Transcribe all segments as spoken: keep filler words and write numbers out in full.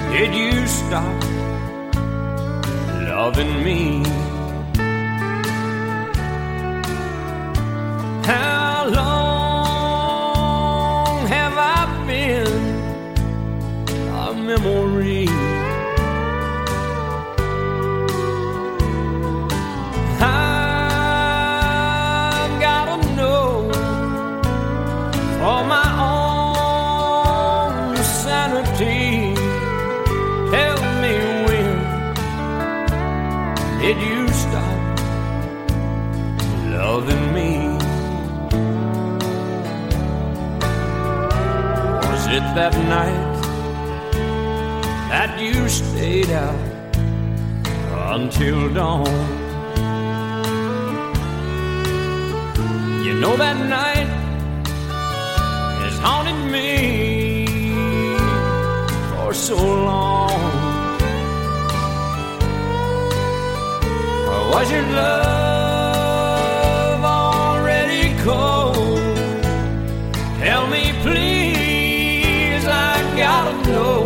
Did you stop loving me? How long have I been a memory? I've gotta know for my own sanity. Tell me, when did you stop loving me? Was it that night that you stayed out until dawn? You know that night has haunted me for so long. Or was your love already cold? Tell me please, I gotta know.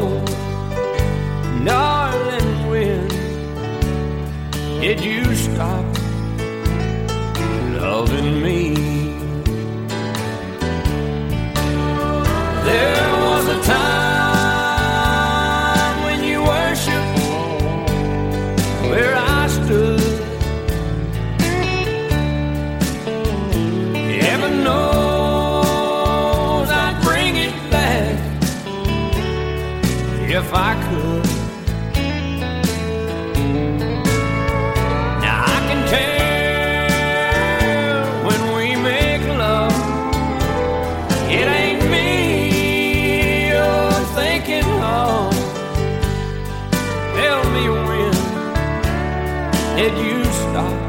Darling, when did you stop loving me? There was a time when you worshiped where I stood. Heaven knows I'd bring it back if I could. Now I can tell when we make love, it ain't me you're thinking of. Tell me, when did you stop